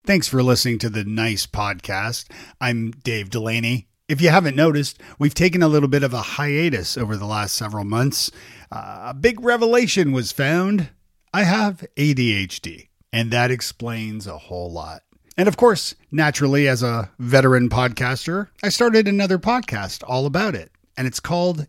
Thanks for listening to the Nice Podcast. I'm Dave Delaney. If you haven't noticed, we've taken a little bit of a hiatus over the last several months. A big revelation was found. I have ADHD, and that explains a whole lot. And of course, naturally, as a veteran podcaster, I started another podcast all about it. And it's called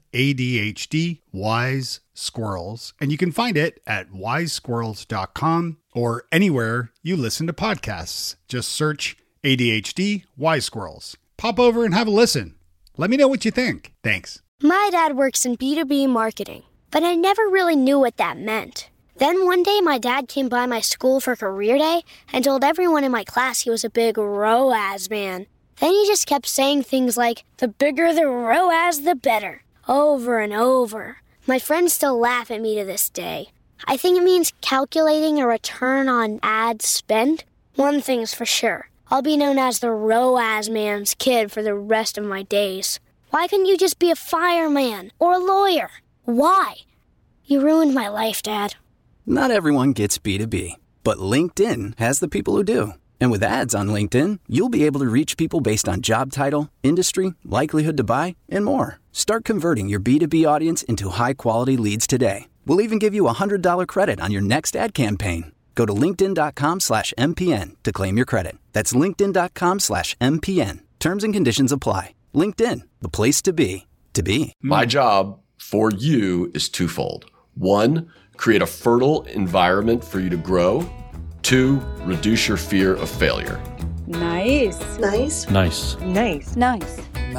ADHD Wise Squirrels. And you can find it at wisesquirrels.com or anywhere you listen to podcasts. Just search ADHD Wise Squirrels. Pop over and have a listen. Let me know what you think. Thanks. My dad works in B2B marketing, but I never really knew what that meant. Then one day my dad came by my school for career day and told everyone in my class he was a big ROAS man. Then he just kept saying things like, the bigger the ROAS, the better, over and over. My friends still laugh at me to this day. I think it means calculating a return on ad spend. One thing's for sure, I'll be known as the ROAS man's kid for the rest of my days. Why couldn't you just be a fireman or a lawyer? Why? You ruined my life, Dad. Not everyone gets B2B, but LinkedIn has the people who do. And with ads on LinkedIn, you'll be able to reach people based on job title, industry, likelihood to buy, and more. Start converting your B2B audience into high-quality leads today. We'll even give you a $100 credit on your next ad campaign. Go to linkedin.com/MPN to claim your credit. That's linkedin.com/MPN. Terms and conditions apply. LinkedIn, the place to be, to be. My job for you is twofold. One, create a fertile environment for you to grow. 2, reduce your fear of failure. Nice. Nice. Nice. Nice. Nice.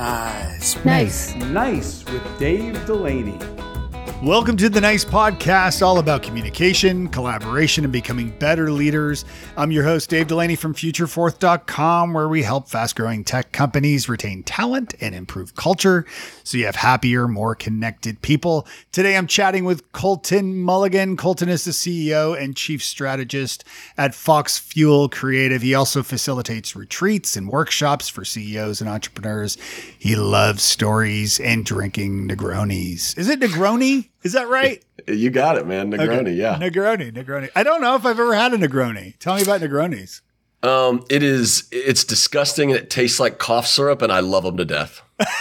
Nice. Nice. Nice with Dave Delaney. Welcome to the Nice Podcast, all about communication, collaboration, and becoming better leaders. I'm your host, Dave Delaney from FutureForth.com, where we help fast-growing tech companies retain talent and improve culture so you have happier, more connected people. Today, I'm chatting with Colton Mulligan. Colton is the CEO and Chief Strategist at Fox Fuel Creative. He also facilitates retreats and workshops for CEOs and entrepreneurs. He loves stories and drinking Negronis. Is it Negroni? Is that right? You got it, man. Negroni, okay. Yeah. Negroni. I don't know if I've ever had a Negroni. Tell me about Negronis. It's disgusting and it tastes like cough syrup and I love them to death.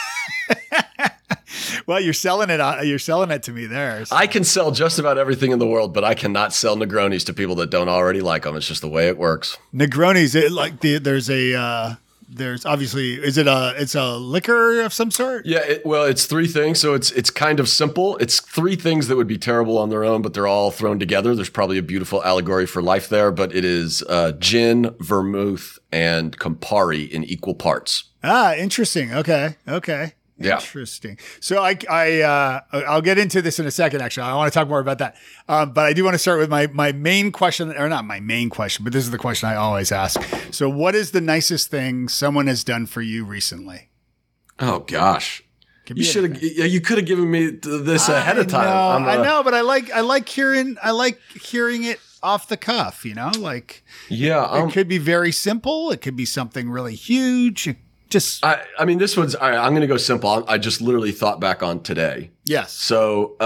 Well, you're selling it to me there. So. I can sell just about everything in the world, but I cannot sell Negronis to people that don't already like them. It's just the way it works. Negronis, there's obviously, it's a liquor of some sort? Yeah, it's 3 things. So it's kind of simple. It's 3 things that would be terrible on their own, but they're all thrown together. There's probably a beautiful allegory for life there, but it is gin, vermouth, and Campari in equal parts. Ah, interesting. Okay. Yeah. Interesting. So I'll get into this in a second, actually. I want to talk more about that. But I do want to start with my main question, or not my main question, but this is the question I always ask. So what is the nicest thing someone has done for you recently? Oh, gosh. You could have given me this ahead of time. I know, but I like hearing it off the cuff, like, it could be very simple. It could be something really huge. I mean, this one's, all right, I'm going to go simple. I just literally thought back on today. Yes. So,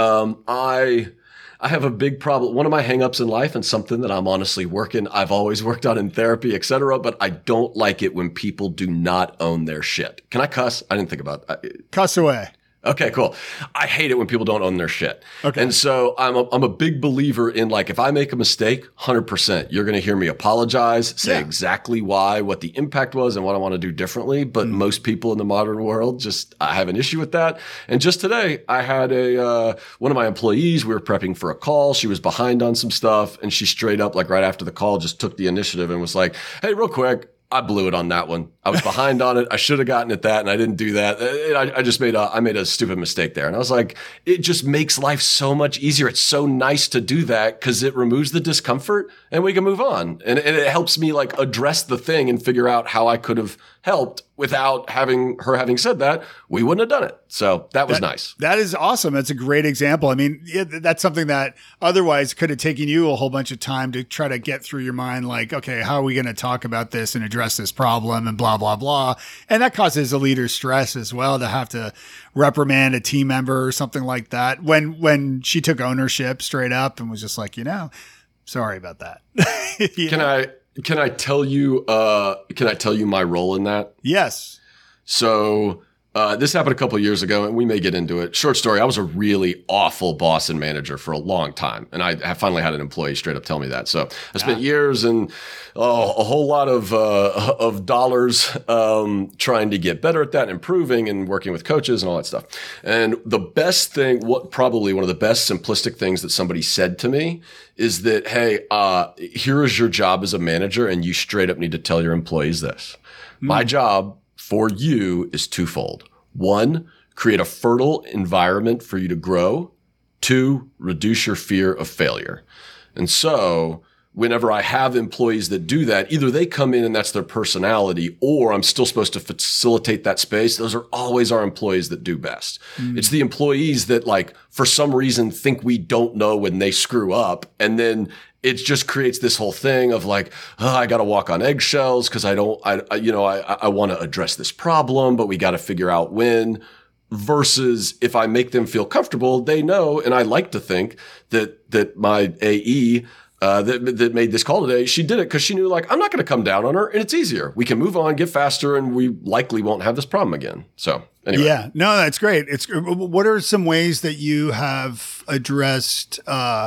I have a big problem. One of my hangups in life and something that I'm honestly I've always worked on in therapy, et cetera, but I don't like it when people do not own their shit. Can I cuss? I didn't think about that. Cuss away. Okay, cool. I hate it when people don't own their shit. Okay. And so I'm a big believer in, like, if I make a mistake, 100%, you're going to hear me apologize, say exactly why, what the impact was and what I want to do differently. But most people in the modern world I have an issue with that. And just today I had one of my employees, we were prepping for a call. She was behind on some stuff and she straight up, like right after the call, just took the initiative and was like, hey, real quick, I blew it on that one. I was behind on it. I should have gotten at that and I didn't do that. I just made a stupid mistake there. And I was like, it just makes life so much easier. It's so nice to do that because it removes the discomfort and we can move on. And it helps me like address the thing and figure out how I could have helped without having said that, we wouldn't have done it. So that was nice. That is awesome. That's a great example. I mean, that's something that otherwise could have taken you a whole bunch of time to try to get through your mind. Like, okay, how are we going to talk about this and address this problem and blah, blah, blah. And that causes a leader stress as well to have to reprimand a team member or something like that. When she took ownership straight up and was just like, sorry about that. Can I tell you my role in that? Yes. So this happened a couple of years ago, and we may get into it. Short story, I was a really awful boss and manager for a long time, and I have finally had an employee straight up tell me that. So I spent years and a whole lot of dollars trying to get better at that and improving and working with coaches and all that stuff. And the best thing, probably one of the best simplistic things that somebody said to me is that, hey, here is your job as a manager, and you straight up need to tell your employees this. My job for you is twofold. 1, create a fertile environment for you to grow. 2, reduce your fear of failure. And so whenever I have employees that do that, either they come in and that's their personality, or I'm still supposed to facilitate that space. Those are always our employees that do best. It's the employees that, like, for some reason think we don't know when they screw up. And then it just creates this whole thing of like, I got to walk on eggshells because I want to address this problem, but we got to figure out when. Versus if I make them feel comfortable, they know, and I like to think that my AE that made this call today, she did it because she knew, like, I'm not going to come down on her, and it's easier. We can move on, get faster, and we likely won't have this problem again. So anyway. Yeah, no, that's great. What are some ways that you have addressed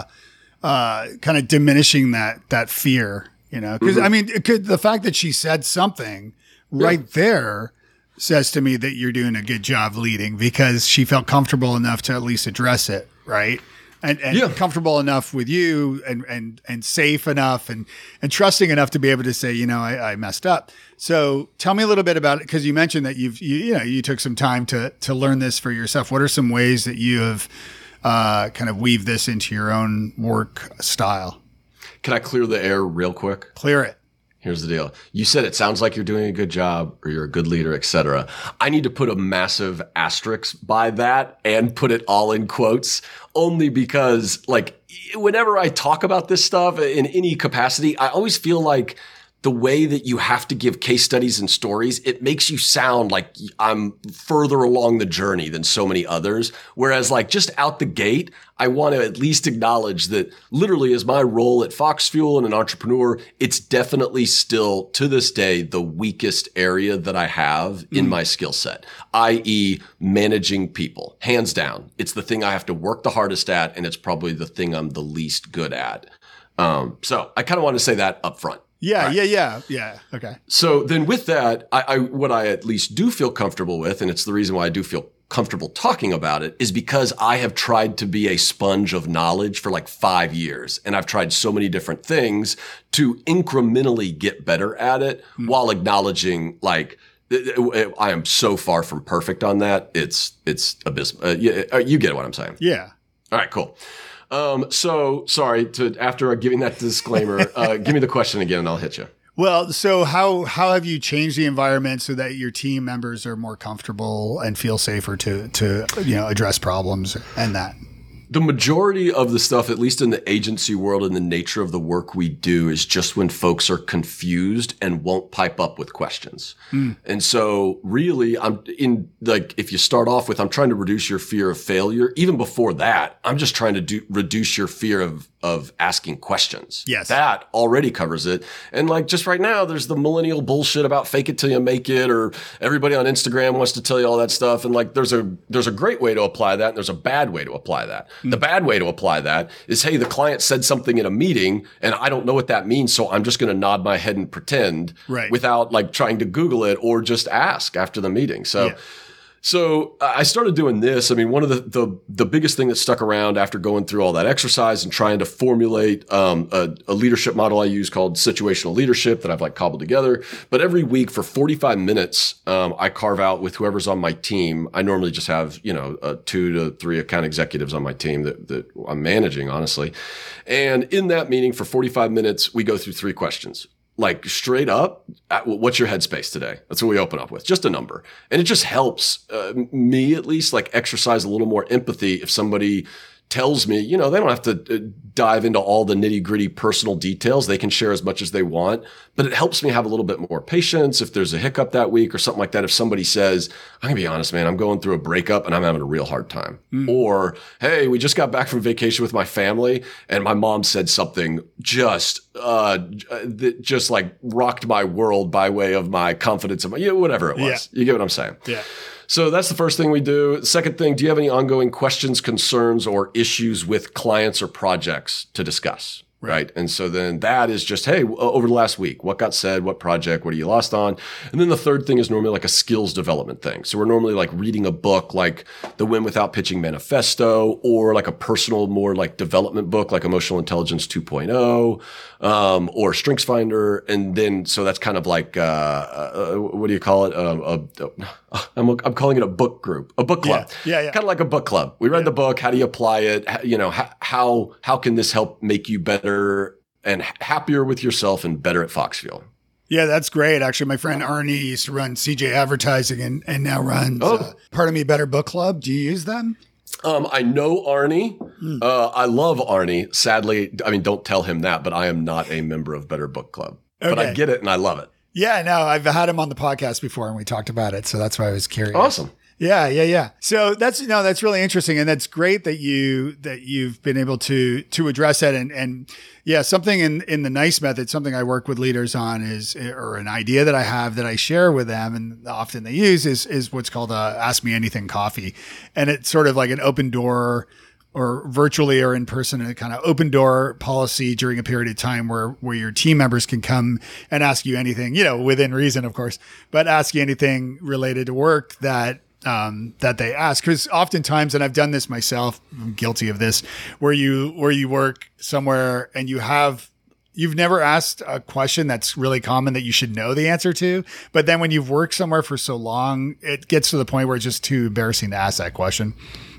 kind of diminishing that fear, because I mean, the fact that she said something right there says to me that you're doing a good job leading, because she felt comfortable enough to at least address it. Right. And comfortable enough with you and safe enough and trusting enough to be able to say, I messed up. So tell me a little bit about it. 'Cause you mentioned that you took some time to learn this for yourself. What are some ways that you have kind of weave this into your own work style? Can I clear the air real quick? Clear it. Here's the deal. You said it sounds like you're doing a good job or you're a good leader, et cetera. I need to put a massive asterisk by that and put it all in quotes, only because, like, whenever I talk about this stuff in any capacity, I always feel like the way that you have to give case studies and stories, it makes you sound like I'm further along the journey than so many others. Whereas, like, just out the gate, I want to at least acknowledge that literally as my role at Fox Fuel and an entrepreneur, it's definitely still to this day the weakest area that I have in my skill set, i.e. managing people. Hands down. It's the thing I have to work the hardest at, and it's probably the thing I'm the least good at. So I kind of want to say that up front. Yeah, right. Yeah. Okay. So then with that, what I at least do feel comfortable with, and it's the reason why I do feel comfortable talking about it, is because I have tried to be a sponge of knowledge for like 5 years. And I've tried so many different things to incrementally get better at it while acknowledging, like, I am so far from perfect on that. It's abysmal. You get what I'm saying? Yeah. All right, cool. So sorry after giving that disclaimer, give me the question again and I'll hit you. Well, so how have you changed the environment so that your team members are more comfortable and feel safer to address problems and that? The majority of the stuff, at least in the agency world and the nature of the work we do, is just when folks are confused and won't pipe up with questions. And so really if you start off with, I'm trying to reduce your fear of failure. Even before that, I'm just trying to reduce your fear of asking questions. Yes. That already covers it. And like just right now, there's the millennial bullshit about fake it till you make it, or everybody on Instagram wants to tell you all that stuff. And like, there's a great way to apply that, and there's a bad way to apply that. The bad way to apply that is, hey, the client said something in a meeting and I don't know what that means, so I'm just going to nod my head and pretend without like trying to Google it or just ask after the meeting. So I started doing this. I mean, one of the biggest thing that stuck around after going through all that exercise and trying to formulate a leadership model I use called situational leadership that I've like cobbled together. But every week for 45 minutes, I carve out with whoever's on my team. I normally just have 2 to 3 account executives on my team that I'm managing, honestly. And in that meeting for 45 minutes, we go through 3 questions. Like straight up, what's your headspace today? That's what we open up with, just a number. And it just helps me at least like exercise a little more empathy if somebody tells me, they don't have to dive into all the nitty gritty personal details. They can share as much as they want, but it helps me have a little bit more patience if there's a hiccup that week or something like that. If somebody says, I'm gonna be honest, man, I'm going through a breakup and I'm having a real hard time. Or, hey, we just got back from vacation with my family and my mom said something just that just like rocked my world by way of my confidence in whatever it was. You get what I'm saying? Yeah. So that's the first thing we do. Second thing, do you have any ongoing questions, concerns, or issues with clients or projects to discuss? Right. And so then that is just, hey, over the last week, what got said, what project, what are you lost on? And then the third thing is normally like a skills development thing. So we're normally like reading a book like the Win Without Pitching Manifesto, or like a personal, more like development book like Emotional Intelligence 2.0, or StrengthsFinder. And then, so that's kind of like, what do you call it? I'm calling it a book group, a book club. Yeah. Kind of like a book club. We read the book. How do you apply it? How can this help make you better and happier with yourself and better at Foxfuel? Yeah, that's great. Actually, my friend Arnie used to run CJ Advertising and now runs Part of Me Better Book Club. Do you use them? I know Arnie. I love Arnie. Sadly, I mean, don't tell him that, but I am not a member of Better Book Club. Okay. But I get it and I love it. Yeah, no, I've had him on the podcast before and we talked about it. So that's why I was curious. Awesome. Yeah. So that's really interesting. And that's great that you've been able to address that. And yeah, something in the NICE method, something I work with leaders on or an idea that I have that I share with them and often they use is what's called Ask Me Anything coffee. And it's sort of like an open door, or virtually or in person, a kind of open door policy during a period of time where your team members can come and ask you anything, within reason, of course, but ask you anything related to work that they ask. Because oftentimes, and I've done this myself, I'm guilty of this, where you work somewhere and you've never asked a question that's really common that you should know the answer to. But then when you've worked somewhere for so long, it gets to the point where it's just too embarrassing to ask that question.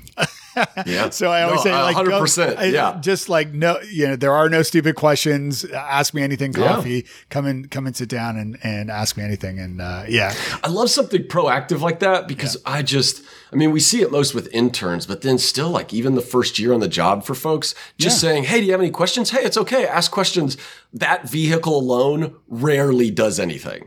Yeah. So I always say, 100%. Yeah. Just like, no, there are no stupid questions. Ask me anything coffee. Yeah. Come and sit down and ask me anything. And I love something proactive like that because we see it most with interns, but then still like even the first year on the job for folks, just saying, hey, do you have any questions? Hey, it's okay. Ask questions. That vehicle alone rarely does anything.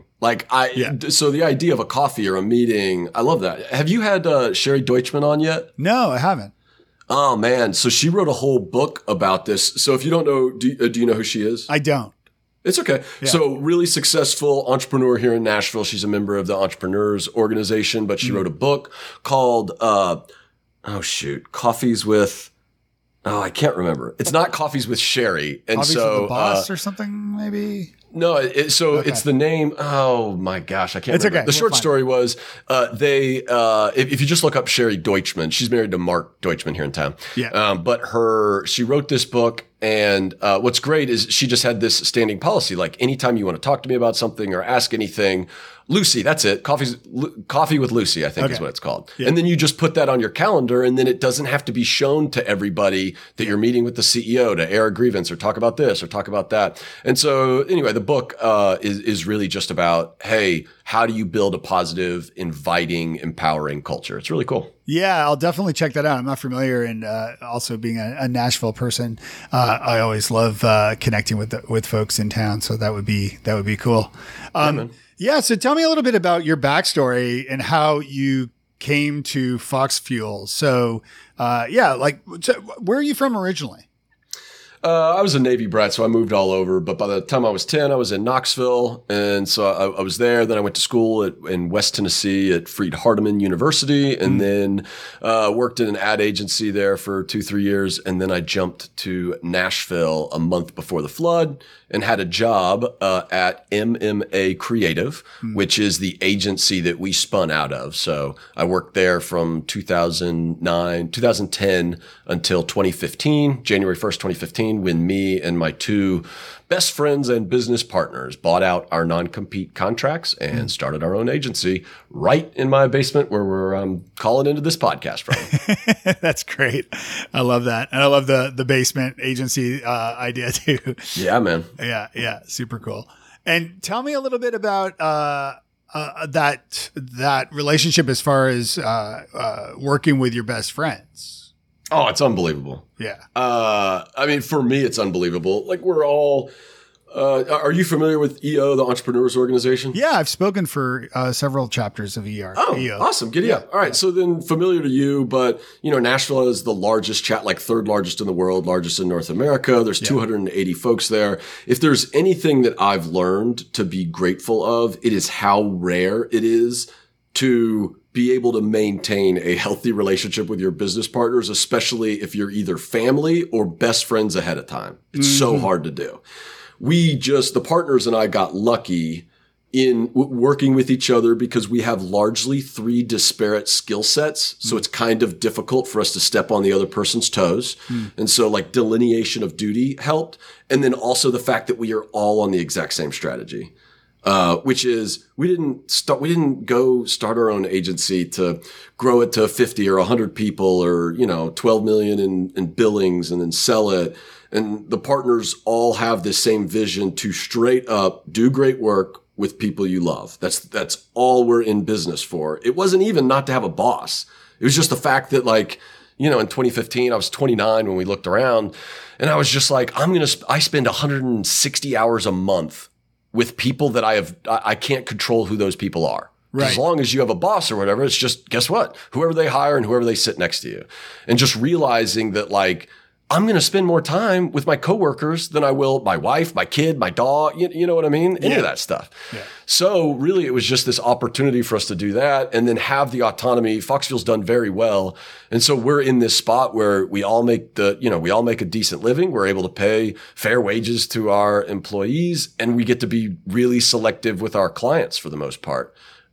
So the idea of a coffee or a meeting, I love that. Have you had Sherry Deutschman on yet? No, I haven't. Oh man. So she wrote a whole book about this. So if you don't know, do you know who she is? I don't. It's okay. Yeah. So really successful entrepreneur here in Nashville. She's a member of the Entrepreneurs Organization, but she wrote a book called, Coffees with, I can't remember. It's not Coffees with Sherry. And Coffees with the Boss or something maybe? No, it's the name. Oh my gosh, I can't remember. Okay. The short story was if you just look up Sherry Deutschman, she's married to Mark Deutschman here in town. Yeah. But she wrote this book, and what's great is she just had this standing policy, like anytime you want to talk to me about something or ask anything, Lucy, that's it. Coffee with Lucy, I think is what it's called. Yeah. And then you just put that on your calendar, and then it doesn't have to be shown to everybody that you're meeting with the CEO to air a grievance or talk about this or talk about that. And so anyway, the book is really just about, hey, how do you build a positive, inviting, empowering culture? It's really cool. Yeah, I'll definitely check that out. I'm not familiar, and also being a Nashville person, I always love connecting with folks in town. So that would be cool. Yeah. So tell me a little bit about your backstory and how you came to Foxfuel. So, where are you from originally? I was a Navy brat, so I moved all over. But by the time I was 10, I was in Knoxville. And so I was there. Then I went to school in West Tennessee at Freed-Hardeman University, and then worked in an ad agency there for 2-3 years. And then I jumped to Nashville a month before the flood and had a job at MMA Creative, which is the agency that we spun out of. So I worked there from 2010 until 2015, January 1st, 2015, when me and my two best friends and business partners bought out our non-compete contracts and started our own agency right in my basement where we're calling into this podcast from. That's great. I love that. And I love the basement agency idea too. Yeah, man. Yeah. Super cool. And tell me a little bit about that relationship as far as working with your best friends. Oh, it's unbelievable. Yeah. For me, it's unbelievable. Like we're all Are you familiar with EO, the Entrepreneurs Organization? Yeah, I've spoken for several chapters of EO. Awesome. Giddy up. All right. So then familiar to you, but Nashville is the largest third largest in the world, largest in North America. There's 280 folks there. If there's anything that I've learned to be grateful of, it is how rare it is to be able to maintain a healthy relationship with your business partners, especially if you're either family or best friends ahead of time. It's so hard to do. The partners and I got lucky in working with each other because we have largely 3 disparate skill sets. So it's kind of difficult for us to step on the other person's toes. And so like delineation of duty helped. And then also the fact that we are all on the exact same strategy. Which is we didn't go start our own agency to grow it to 50 or 100 people or, 12 million in billings and then sell it. And the partners all have this same vision to straight up do great work with people you love. That's all we're in business for. It wasn't even not to have a boss. It was just the fact that in 2015, I was 29 when we looked around and I was just like, I spend 160 hours a month with people that I can't control who those people are. Right. As long as you have a boss or whatever, it's just, guess what? Whoever they hire and whoever they sit next to you. And just realizing that I'm going to spend more time with my coworkers than I will my wife, my kid, my dog. You know what I mean? Any of that stuff. Yeah. So really it was just this opportunity for us to do that and then have the autonomy. Foxfield's done very well. And so we're in this spot where we all make a decent living. We're able to pay fair wages to our employees and we get to be really selective with our clients for the most part.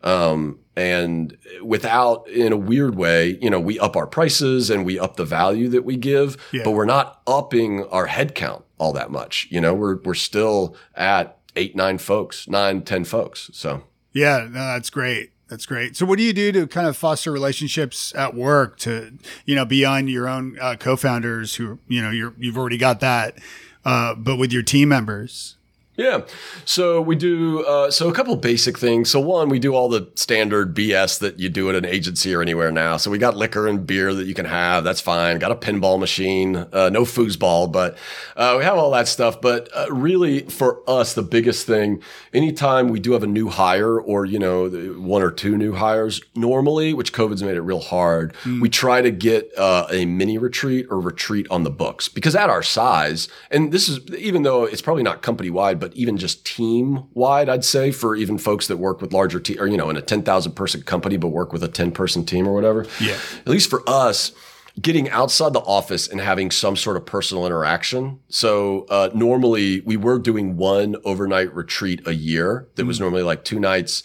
And without, in a weird way, we up our prices and we up the value that we give, but we're not upping our headcount all that much. We're still at 8, 9 folks, 9, 10 folks. So yeah, no, that's great. That's great. So what do you do to kind of foster relationships at work to, beyond your own co-founders who, you've already got that, but with your team members? Yeah. So we do, a couple of basic things. So one, we do all the standard BS that you do at an agency or anywhere now. So we got liquor and beer that you can have. That's fine. Got a pinball machine, no foosball, but we have all that stuff. But really for us, the biggest thing, anytime we do have a new hire or, 1 or 2 new hires normally, which COVID's made it real hard, we try to get a mini retreat or retreat on the books because at our size, and this is, even though it's probably not company wide, but even just team wide, I'd say for even folks that work with larger team or, in a 10,000 person company, but work with a 10 person team or whatever. Yeah. At least for us, getting outside the office and having some sort of personal interaction. So, normally we were doing 1 overnight retreat a year that was normally like 2 nights.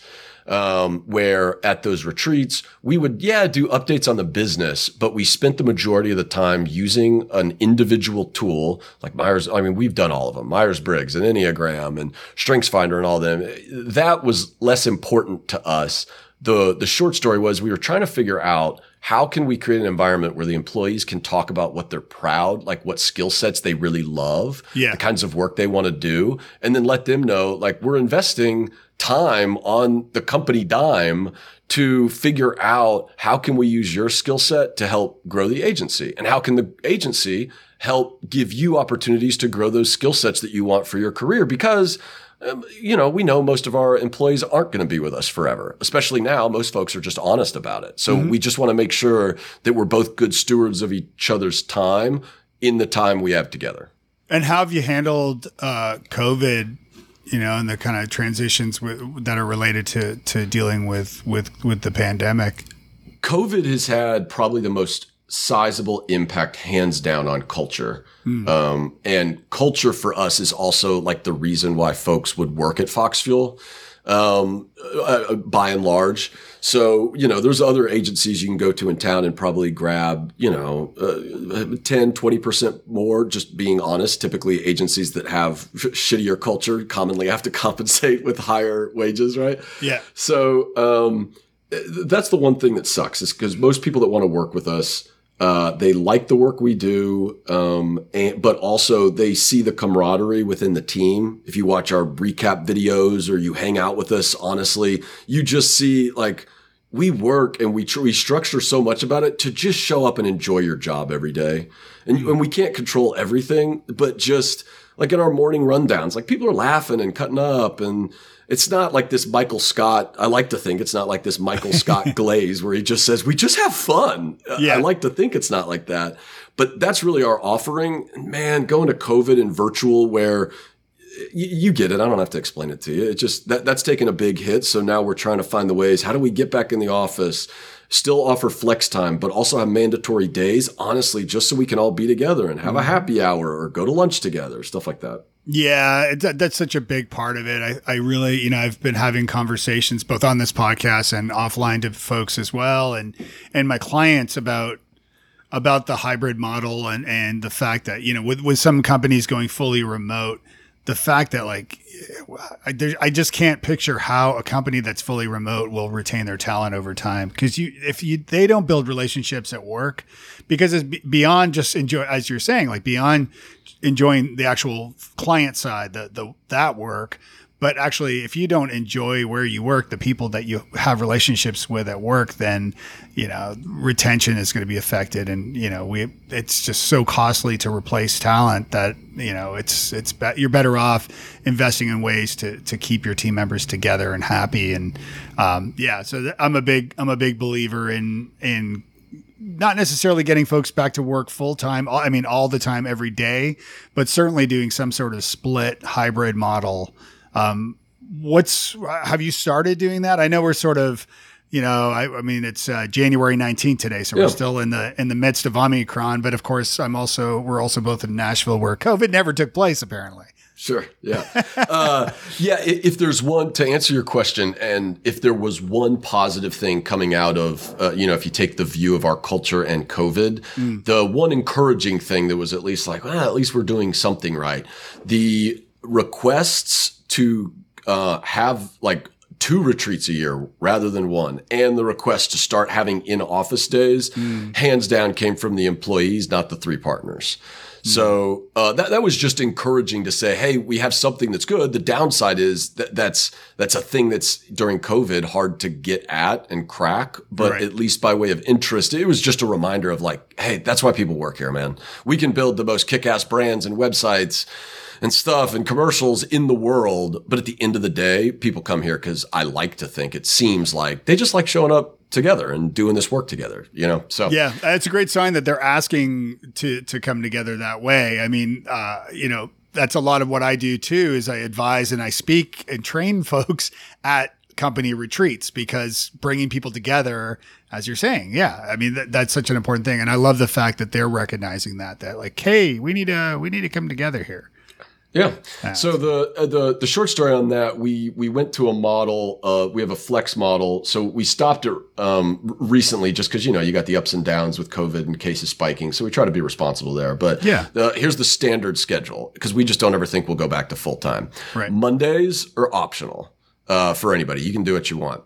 Where at those retreats, we would, do updates on the business, but we spent the majority of the time using an individual tool like we've done all of them, Myers-Briggs and Enneagram and StrengthsFinder and all of them. That was less important to us. The short story was we were trying to figure out how can we create an environment where the employees can talk about what they're proud, like what skill sets they really love, the kinds of work they want to do, and then let them know, we're investing time on the company dime to figure out how can we use your skill set to help grow the agency and how can the agency help give you opportunities to grow those skill sets that you want for your career because we know most of our employees aren't going to be with us forever, especially now. Most folks are just honest about it. So we just want to make sure that we're both good stewards of each other's time in the time we have together. And how have you handled COVID, and the kind of transitions that are related to dealing with the pandemic? COVID has had probably the most sizable impact hands down on culture. And culture for us is also the reason why folks would work at Foxfuel, by and large. So, there's other agencies you can go to in town and probably grab, 10, 20% more, just being honest. Typically agencies that have shittier culture commonly have to compensate with higher wages, right? Yeah. So, that's the one thing that sucks is because most people that want to work with us, they like the work we do, but also they see the camaraderie within the team. If you watch our recap videos or you hang out with us, honestly, you just see we work and we structure so much about it to just show up and enjoy your job every day. And we can't control everything, but just like in our morning rundowns, like people are laughing and cutting up, and it's not like this Michael Scott. I like to think it's not like this Michael Scott glaze where he just says, we just have fun. Yeah. I like to think it's not like that, but that's really our offering. And man, going to COVID and virtual where you get it. I don't have to explain it to you. It's just that's taken a big hit. So now we're trying to find the ways. How do we get back in the office, still offer flex time, but also have mandatory days, honestly, just so we can all be together and have a happy hour or go to lunch together, stuff like that. Yeah, that's such a big part of it. I really, I've been having conversations both on this podcast and offline to folks as well, and my clients about the hybrid model and the fact that, with some companies going fully remote, the fact that I just can't picture how a company that's fully remote will retain their talent over time. Because they don't build relationships at work, because it's beyond just enjoy, as you're saying, like beyond enjoying the actual client side, that work. But actually, if you don't enjoy where you work, the people that you have relationships with at work, then, retention is going to be affected. And, it's just so costly to replace talent that, you're better off investing in ways to keep your team members together and happy. And, so I'm a big believer in not necessarily getting folks back to work full time. I mean, all the time, every day, but certainly doing some sort of split hybrid model. Have you started doing that? I know we're sort of, it's January 19th today, so we're still in the midst of Omicron, but of course we're also both in Nashville where COVID never took place, apparently. Sure. Yeah. If there's one, to answer your question, and if there was one positive thing coming out of, if you take the view of our culture and COVID, the one encouraging thing that was at least like, at least we're doing something right. The requests to have like 2 retreats a year rather than 1, and the request to start having in-office days, hands down came from the employees, not the 3 partners. So that was just encouraging to say, hey, we have something that's good. The downside is that's a thing that's during COVID hard to get at and crack, but at least by way of interest, it was just a reminder of like, hey, that's why people work here, man. We can build the most kick-ass brands and websites and stuff and commercials in the world. But at the end of the day, people come here because I like to think it seems like they just like showing up together and doing this work together, So yeah, it's a great sign that they're asking to come together that way. I mean, that's a lot of what I do too, is I advise and I speak and train folks at company retreats, because bringing people together, as you're saying, I mean, that's such an important thing. And I love the fact that they're recognizing that like, hey, we need to come together here. Yeah. So the short story on that, we went to a model. We have a flex model. So we stopped it recently just because, you got the ups and downs with COVID and cases spiking. So we try to be responsible there. But here's the standard schedule, because we just don't ever think we'll go back to full time. Right. Mondays are optional for anybody. You can do what you want.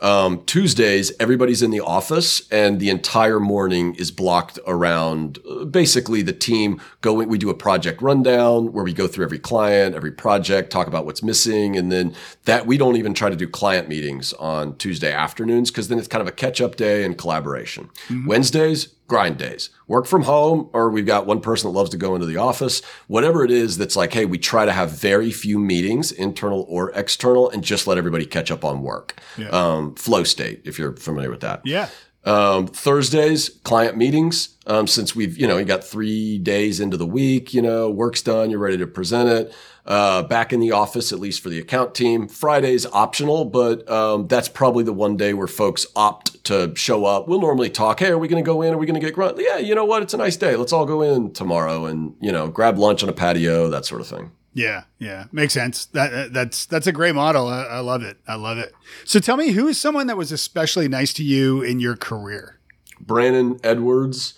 Tuesdays, everybody's in the office and the entire morning is blocked around basically the team going. We do a project rundown where we go through every client, every project, talk about what's missing. And then that we don't even try to do client meetings on Tuesday afternoons, because then it's kind of a catch up day and collaboration. Wednesdays, grind days, work from home, or we've got one person that loves to go into the office, whatever it is that's like, hey, we try to have very few meetings, internal or external, and just let everybody catch up on work. Flow state, if you're familiar with that. Yeah. Thursdays, client meetings. Since we've, you got 3 days into the week, work's done, you're ready to present it. Back in the office, at least for the account team. Friday's optional, but that's probably the one day where folks opt to show up. We'll normally talk, hey, are we going to go in? Are we going to get grunt? Yeah, you know what? It's a nice day. Let's all go in tomorrow and, grab lunch on a patio, that sort of thing. Yeah. Makes sense. That's a great model. I love it. So tell me, who is someone that was especially nice to you in your career? Brandon Edwards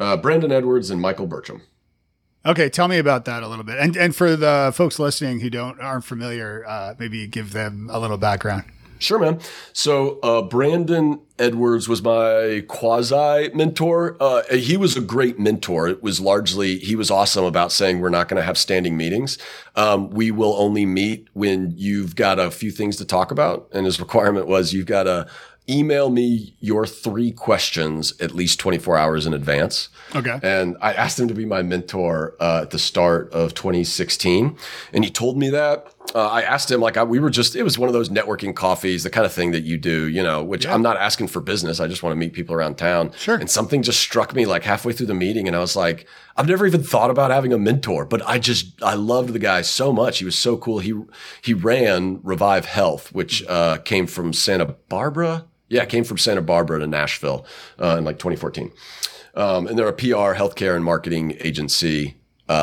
and Michael Bertram. Okay, tell me about that a little bit. And for the folks listening who aren't familiar, maybe give them a little background. Sure, man. So Brandon Edwards was my quasi mentor. He was a great mentor. It was largely, he was awesome about saying we're not going to have standing meetings. We will only meet when you've got a few things to talk about. And his requirement was you've got to email me your 3 questions at least 24 hours in advance. Okay. And I asked him to be my mentor at the start of 2016. And he told me that. I asked him, it was one of those networking coffees, the kind of thing that you do, which I'm not asking for business. I just want to meet people around town. Sure. And something just struck me like halfway through the meeting. And I was like, I've never even thought about having a mentor, but I loved the guy so much. He was so cool. He ran Revive Health, which came from Santa Barbara. Yeah, it came from Santa Barbara to Nashville in 2014. And they're a PR, healthcare, and marketing agency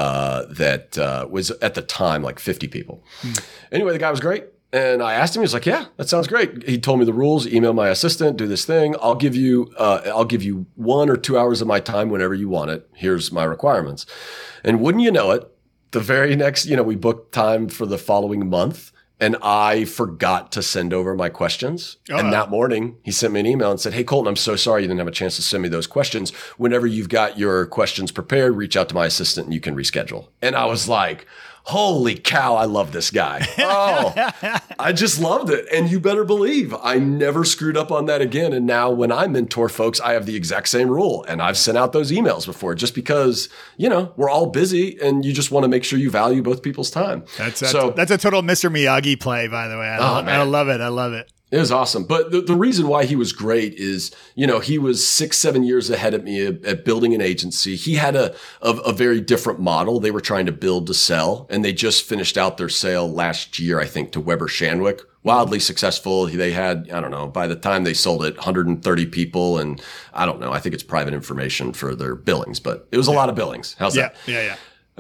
that was at the time 50 people. Anyway, the guy was great. And I asked him, he was like, yeah, that sounds great. He told me the rules, email my assistant, do this thing. I'll give you 1 or 2 hours of my time whenever you want it. Here's my requirements. And wouldn't you know it, the very next, we booked time for the following month. And I forgot to send over my questions. And that morning, he sent me an email and said, hey, Colton, I'm so sorry you didn't have a chance to send me those questions. Whenever you've got your questions prepared, reach out to my assistant and you can reschedule. And I was like, holy cow, I love this guy. Oh, I just loved it. And you better believe I never screwed up on that again. And now when I mentor folks, I have the exact same rule. And I've sent out those emails before just because, we're all busy and you just want to make sure you value both people's time. That's a total Mr. Miyagi play, by the way. I love it. I love it. It was awesome. But the reason why he was great is, he was 6-7 years ahead of me at building an agency. He had a very different model. They were trying to build to sell, and they just finished out their sale last year, I think, to Weber Shandwick. Wildly successful. They had, I don't know, by the time they sold it, 130 people. And I don't know, I think it's private information for their billings, but it was a lot of billings. How's that? Yeah.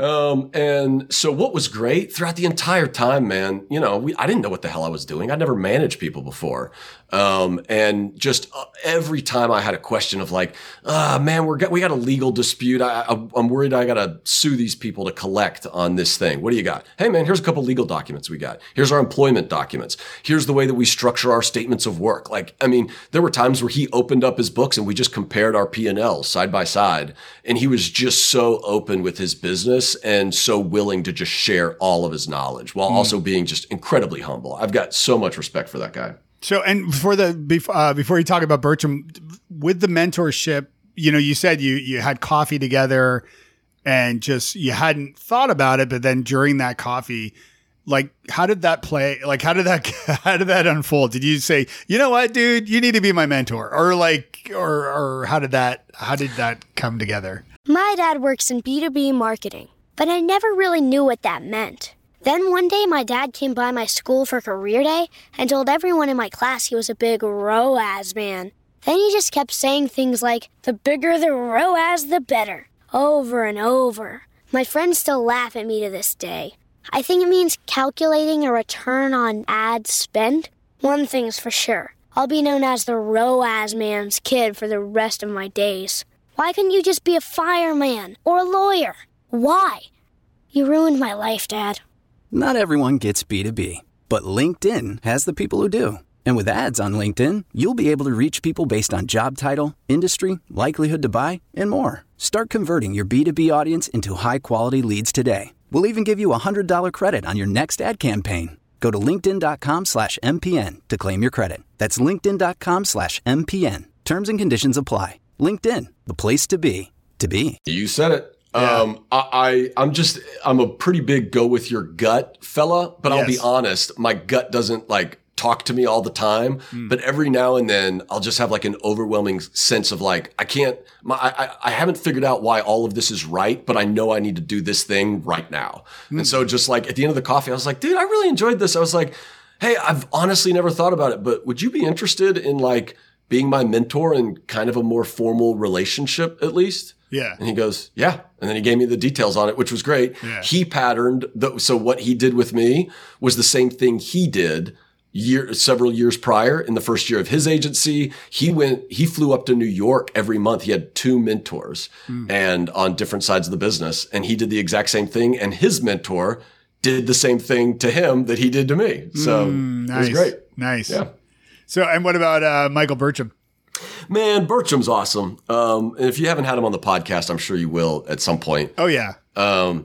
And so what was great throughout the entire time, man, I didn't know what the hell I was doing. I'd never managed people before. And just every time I had a question of man, we got a legal dispute. I'm worried I got to sue these people to collect on this thing. What do you got? Hey man, here's a couple legal documents we got. Here's our employment documents. Here's the way that we structure our statements of work. There were times where he opened up his books and we just compared our P&Ls side by side. And he was just so open with his business and so willing to just share all of his knowledge while also being just incredibly humble. I've got so much respect for that guy. So, and before you talk about Bertram, with the mentorship, you said you had coffee together and just, you hadn't thought about it, but then during that coffee, how did that play? How did that unfold? Did you say, you know what, dude, you need to be my mentor? Or how did that come together? My dad works in B2B marketing, but I never really knew what that meant. Then one day my dad came by my school for career day and told everyone in my class he was a big ROAS man. Then he just kept saying things like, the bigger the ROAS, the better, over and over. My friends still laugh at me to this day. I think it means calculating a return on ad spend. One thing's for sure, I'll be known as the ROAS man's kid for the rest of my days. Why couldn't you just be a fireman or a lawyer? Why? You ruined my life, Dad. Not everyone gets B2B, but LinkedIn has the people who do. And with ads on LinkedIn, you'll be able to reach people based on job title, industry, likelihood to buy, and more. Start converting your B2B audience into high-quality leads today. We'll even give you a $100 credit on your next ad campaign. Go to linkedin.com/MPN to claim your credit. That's linkedin.com/MPN. Terms and conditions apply. LinkedIn, the place to be, to be. You said it. Yeah. I'm a pretty big go with your gut fella, but I'll be honest, my gut doesn't talk to me all the time, but every now and then I'll just have an overwhelming sense of I haven't figured out why all of this is right, but I know I need to do this thing right now. And so just at the end of the coffee, I was like, dude, I really enjoyed this. I was like, hey, I've honestly never thought about it, but would you be interested in being my mentor in kind of a more formal relationship at least? Yeah. And he goes, yeah. And then he gave me the details on it, which was great. Yeah. He patterned. So what he did with me was the same thing he did several years prior in the first year of his agency. He flew up to New York every month. He had 2 mentors and on different sides of the business. And he did the exact same thing. And his mentor did the same thing to him that he did to me. So It was great. Nice. Yeah. So, and what about Michael Bertram? Man, Bertram's awesome. And if you haven't had him on the podcast, I'm sure you will at some point. Oh, yeah.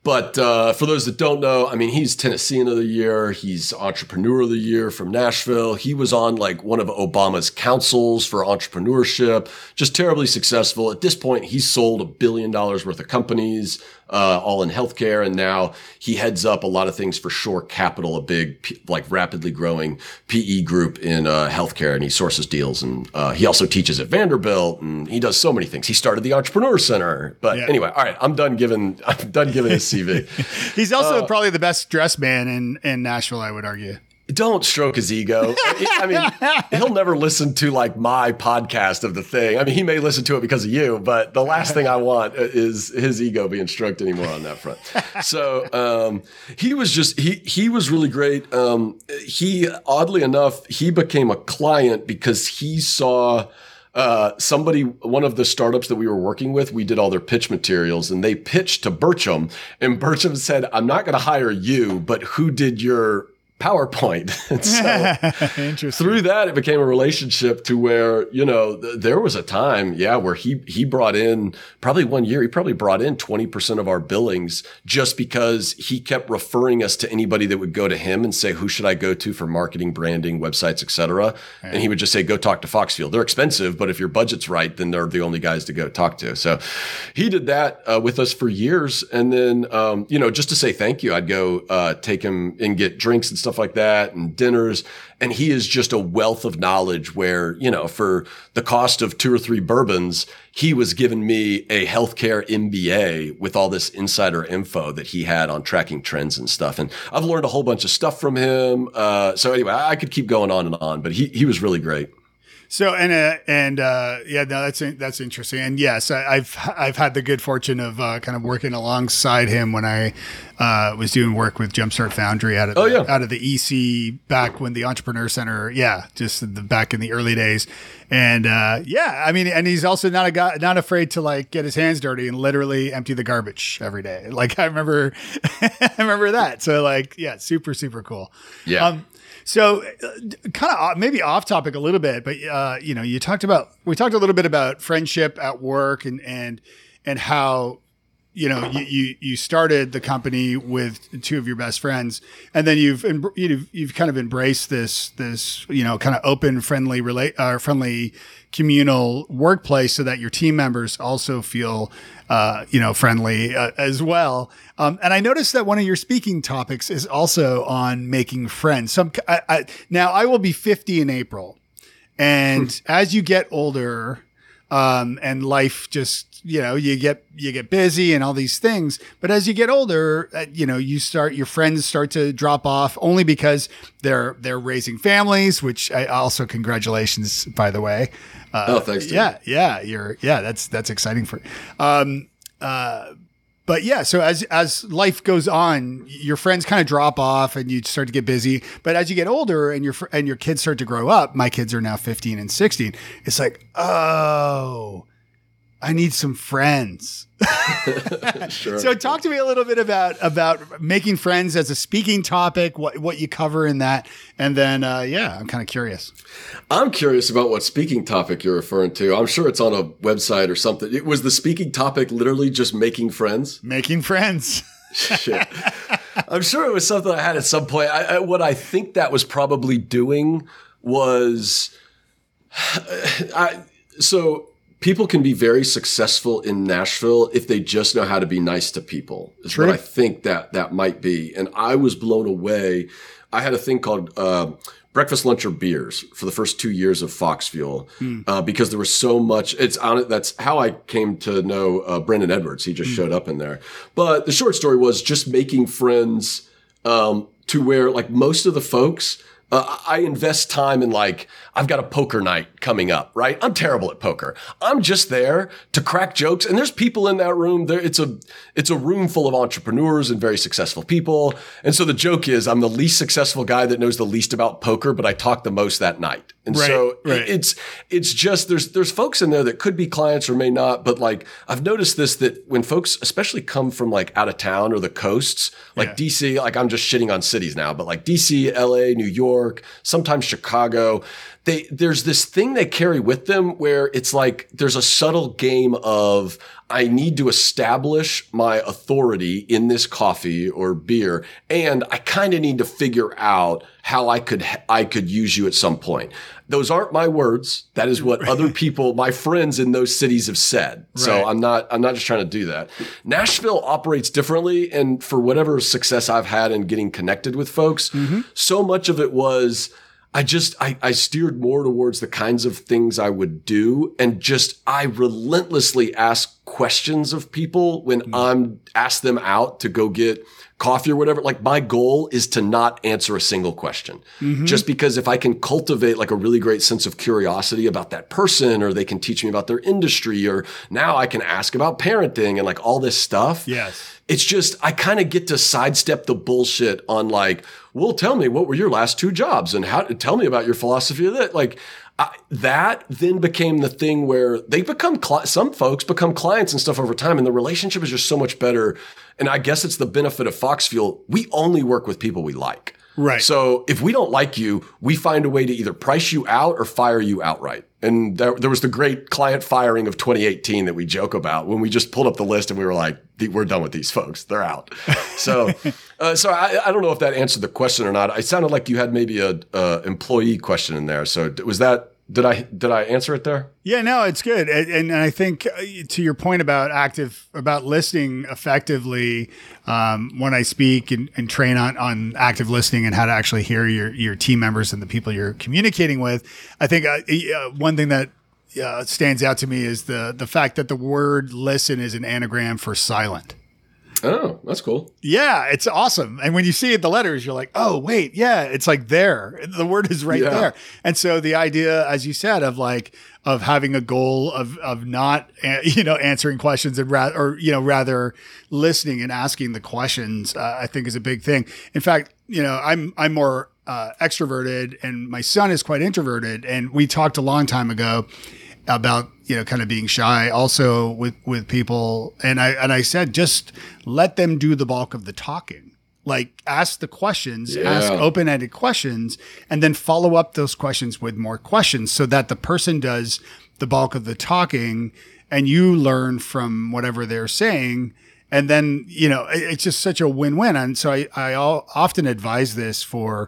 But for those that don't know, I mean, he's Tennessean of the Year. He's Entrepreneur of the Year from Nashville. He was on like one of Obama's councils for entrepreneurship, just terribly successful. At this point, he's sold $1 billion worth of companies, all in healthcare. And now he heads up a lot of things for Shore Capital, a big, like rapidly growing PE group in healthcare. And he sources deals. And he also teaches at Vanderbilt, and he does so many things. He started the Entrepreneur Center. But anyway, all right, I'm done giving his CV. He's also probably the best dressed man in Nashville, I would argue. Don't stroke his ego. I mean, he'll never listen to like my podcast of the thing. I mean, he may listen to it because of you, but the last thing I want is his ego being stroked anymore on that front. So he was really great. He, oddly enough, he became a client because he saw one of the startups that we were working with, we did all their pitch materials, and they pitched to Bertram, and Bertram said, "I'm not going to hire you, but who did your PowerPoint?" And so through that, it became a relationship to where, there was a time, where he brought in probably one year, he probably brought in 20% of our billings just because he kept referring us to anybody that would go to him and say, who should I go to for marketing, branding, websites, et cetera. And he would just say, go talk to Foxfield. They're expensive, but if your budget's right, then they're the only guys to go talk to. So he did that with us for years. And then, just to say thank you, I'd go take him and get drinks and stuff like that and dinners. And he is just a wealth of knowledge where, for the cost of 2 or 3 bourbons, he was giving me a healthcare MBA with all this insider info that he had on tracking trends and stuff. And I've learned a whole bunch of stuff from him. So anyway, I could keep going on and on, but he was really great. So that's interesting. And yes, I've had the good fortune of kind of working alongside him when I was doing work with Jumpstart Foundry out of the EC back when the Entrepreneur Center, back in the early days. And and he's also not afraid to like get his hands dirty and literally empty the garbage every day. Like I remember that. So like, super, super cool. Yeah. So kind of maybe off topic a little bit, but we talked a little bit about friendship at work and how, you started the company with 2 of your best friends, and then you've kind of embraced this kind of open, friendly communal workplace so that your team members also feel friendly as well. And I noticed that one of your speaking topics is also on making friends. Now I will be 50 in April, and as you get older, and life just, you get busy and all these things. But as you get older, your friends start to drop off only because they're raising families, which I also, congratulations, by the way. Thanks. That's exciting for but so as life goes on, your friends kind of drop off and you start to get busy. But as you get older and your kids start to grow up, my kids are now 15 and 16. It's like, oh, I need some friends. Sure. So talk to me a little bit about making friends as a speaking topic, what you cover in that. And then, I'm kind of curious. I'm curious about what speaking topic you're referring to. I'm sure it's on a website or something. It was the speaking topic literally just making friends? Making friends. Shit. I'm sure it was something I had at some point. What I think that was probably doing was, people can be very successful in Nashville if they just know how to be nice to people. Is True. What I think that might be. And I was blown away. I had a thing called breakfast, lunch, or beers for the first 2 years of Foxfuel because there was so much. That's how I came to know Brendan Edwards. He just showed up in there. But the short story was just making friends to where like most of the folks – I invest time in like, I've got a poker night coming up, right? I'm terrible at poker. I'm just there to crack jokes. And there's people in that room there. It's a room full of entrepreneurs and very successful people. And so the joke is I'm the least successful guy that knows the least about poker, but I talk the most that night. And it's just, there's folks in there that could be clients or may not. But like, I've noticed that when folks especially come from like out of town or the coasts, like DC, like I'm just shitting on cities now, but like DC, LA, New York, sometimes Chicago, there's this thing they carry with them where it's like there's a subtle game of I need to establish my authority in this coffee or beer, and I kind of need to figure out how I could use you at some point. Those aren't my words. That is what other people, my friends in those cities have said. Right. So I'm not just trying to do that. Nashville operates differently. And for whatever success I've had in getting connected with folks, so much of it was I steered more towards the kinds of things I would do. And I relentlessly ask questions of people when I'm asked them out to go get coffee or whatever. Like my goal is to not answer a single question. Just because if I can cultivate like a really great sense of curiosity about that person, or they can teach me about their industry, or now I can ask about parenting and like all this stuff. Yes. It's just, I kind of get to sidestep the bullshit on like, well, tell me, what were your last 2 jobs and tell me about your philosophy of that. Like that then became the thing where they become, some folks become clients and stuff over time. And the relationship is just so much better. And I guess it's the benefit of Fox Fuel. We only work with people we like. Right. So if we don't like you, we find a way to either price you out or fire you outright. And there was the great client firing of 2018 that we joke about when we just pulled up the list and we were like, we're done with these folks. They're out. So I don't know if that answered the question or not. It sounded like you had maybe a employee question in there. So was that, did I answer it there? Yeah, no, it's good. And I think to your point about listening effectively, when I speak and train on active listening and how to actually hear your team members and the people you're communicating with, I think one thing that stands out to me is the fact that the word listen is an anagram for silent. Oh, that's cool. Yeah, it's awesome. And when you see it, the letters, you're like, oh, wait, yeah, it's like there. The word is right there. And so the idea, as you said, of having a goal of not, answering questions and rather listening and asking the questions, I think is a big thing. In fact, I'm more extroverted and my son is quite introverted. And we talked a long time ago about, kind of being shy also with people. And I said, just let them do the bulk of the talking. Like ask the questions, ask open-ended questions, and then follow up those questions with more questions so that the person does the bulk of the talking and you learn from whatever they're saying. And then, it's just such a win-win. And so I often advise this for